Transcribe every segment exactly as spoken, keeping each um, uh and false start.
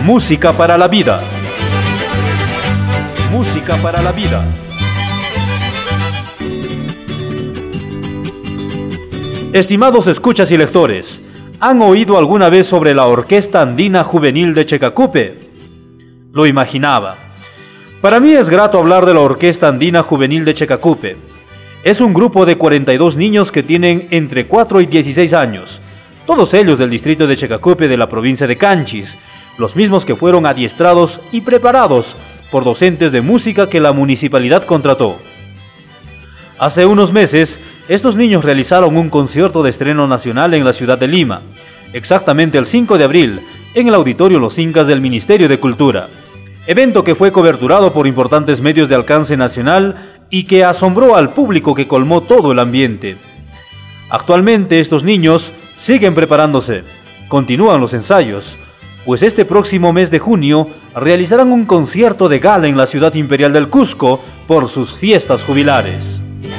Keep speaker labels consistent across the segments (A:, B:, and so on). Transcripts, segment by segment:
A: Música para la vida. Música para la vida. Estimados escuchas y lectores, ¿han oído alguna vez sobre la Orquesta Andina Juvenil de Checacupe? Lo imaginaba. Para mí es grato hablar de la Orquesta Andina Juvenil de Checacupe. Es un grupo de cuarenta y dos niños que tienen entre cuatro y dieciséis años, todos ellos del distrito de Checacupe de la provincia de Canchis, los mismos que fueron adiestrados y preparados por docentes de música que la municipalidad contrató. Hace unos meses, estos niños realizaron un concierto de estreno nacional en la ciudad de Lima, exactamente el cinco de abril, en el Auditorio Los Incas del Ministerio de Cultura, evento que fue coberturado por importantes medios de alcance nacional y que asombró al público que colmó todo el ambiente. Actualmente estos niños siguen preparándose, continúan los ensayos, pues este próximo mes de junio realizarán un concierto de gala en la ciudad imperial del Cusco por sus fiestas jubilares.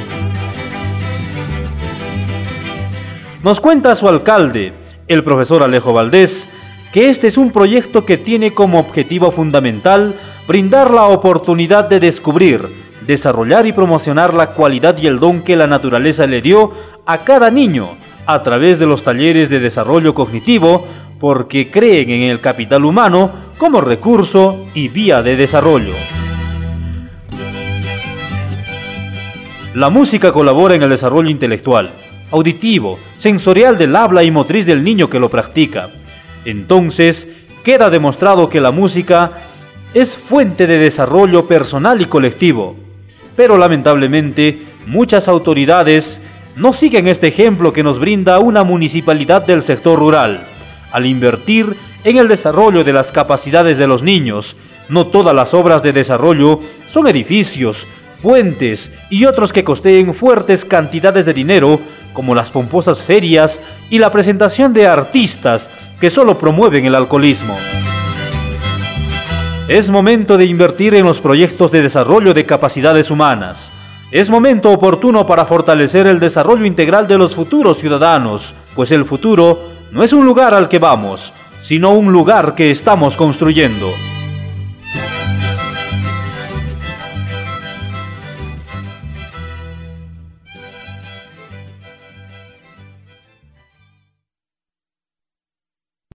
A: Nos cuenta su alcalde, el profesor Alejo Valdés, que este es un proyecto que tiene como objetivo fundamental brindar la oportunidad de descubrir, desarrollar y promocionar la cualidad y el don que la naturaleza le dio a cada niño a través de los talleres de desarrollo cognitivo, porque creen en el capital humano como recurso y vía de desarrollo. La música colabora en el desarrollo intelectual, auditivo, sensorial del habla y motriz del niño que lo practica. Entonces, queda demostrado que la música es fuente de desarrollo personal y colectivo. Pero lamentablemente, muchas autoridades no siguen este ejemplo que nos brinda una municipalidad del sector rural. Al invertir en el desarrollo de las capacidades de los niños, no todas las obras de desarrollo son edificios, puentes y otros que costeen fuertes cantidades de dinero, como las pomposas ferias y la presentación de artistas que solo promueven el alcoholismo. Es momento de invertir en los proyectos de desarrollo de capacidades humanas. Es momento oportuno para fortalecer el desarrollo integral de los futuros ciudadanos, pues el futuro no es un lugar al que vamos, sino un lugar que estamos construyendo.